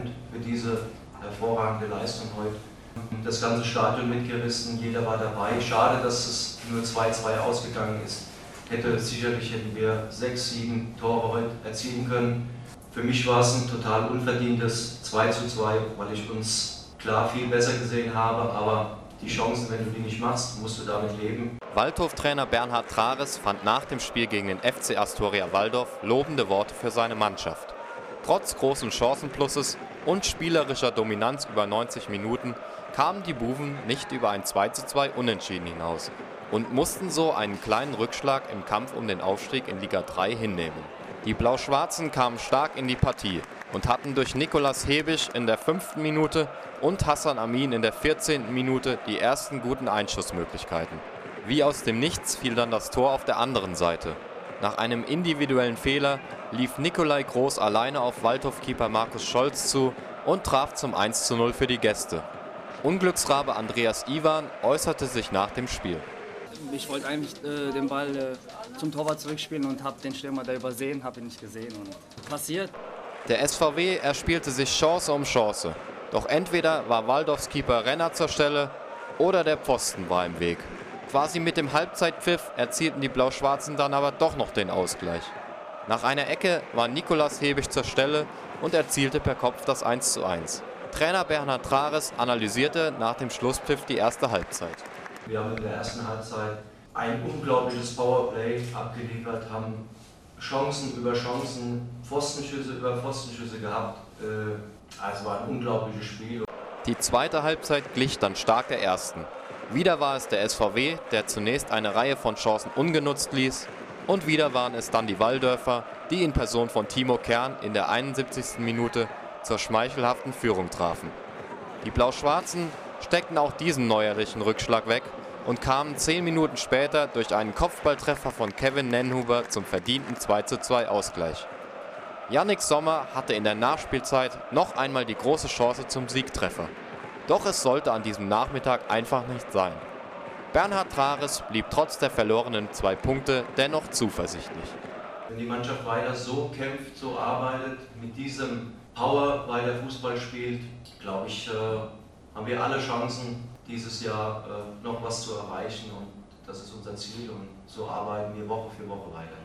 Kompliment für diese hervorragende Leistung heute. Das ganze Stadion mitgerissen, jeder war dabei. Schade, dass es nur 2:2 ausgegangen ist. Hätten wir 6, 7 Tore heute erzielen können. Für mich war es ein total unverdientes 2:2, weil ich uns klar viel besser gesehen habe, aber die Chancen, wenn du die nicht machst, musst du damit leben. Waldhof-Trainer Bernhard Trares fand nach dem Spiel gegen den FC Astoria Waldorf lobende Worte für seine Mannschaft. Trotz großen Chancenplusses und spielerischer Dominanz über 90 Minuten kamen die Buwen nicht über ein 2:2 Unentschieden hinaus und mussten so einen kleinen Rückschlag im Kampf um den Aufstieg in Liga 3 hinnehmen. Die Blau-Schwarzen kamen stark in die Partie und hatten durch Nicolas Hebisch in der 5. Minute und Hassan Amin in der 14. Minute die ersten guten Einschussmöglichkeiten. Wie aus dem Nichts fiel dann das Tor auf der anderen Seite. Nach einem individuellen Fehler lief Nikolai Groß alleine auf Waldhof-Keeper Markus Scholz zu und traf zum 1:0 für die Gäste. Unglücksrabe Andreas Iwan äußerte sich nach dem Spiel. Ich wollte eigentlich den Ball zum Torwart zurückspielen und habe den Stürmer da übersehen, habe ihn nicht gesehen und passiert. Der SVW erspielte sich Chance um Chance. Doch entweder war Waldorfs Keeper Renner zur Stelle oder der Pfosten war im Weg. Quasi mit dem Halbzeitpfiff erzielten die Blau-Schwarzen dann aber doch noch den Ausgleich. Nach einer Ecke war Nicolas Hebisch zur Stelle und erzielte per Kopf das 1:1. Trainer Bernhard Trares analysierte nach dem Schlusspfiff die erste Halbzeit. Wir haben in der ersten Halbzeit ein unglaubliches Powerplay abgeliefert, haben Chancen über Chancen, Pfostenschüsse über Pfostenschüsse gehabt. Also war ein unglaubliches Spiel. Die zweite Halbzeit glich dann stark der ersten. Wieder war es der SVW, der zunächst eine Reihe von Chancen ungenutzt ließ. Und wieder waren es dann die Waldörfer, die in Person von Timo Kern in der 71. Minute zur schmeichelhaften Führung trafen. Die Blau-Schwarzen steckten auch diesen neuerlichen Rückschlag weg und kamen 10 Minuten später durch einen Kopfballtreffer von Kevin Nenhuber zum verdienten 2:2 Ausgleich. Yannick Sommer hatte in der Nachspielzeit noch einmal die große Chance zum Siegtreffer. Doch es sollte an diesem Nachmittag einfach nicht sein. Bernhard Trares blieb trotz der verlorenen 2 Punkte dennoch zuversichtlich. Wenn die Mannschaft weiter so kämpft, so arbeitet, mit diesem Power weiter Fußball spielt, glaube ich, haben wir alle Chancen, dieses Jahr noch was zu erreichen, und das ist unser Ziel, und so arbeiten wir Woche für Woche weiter.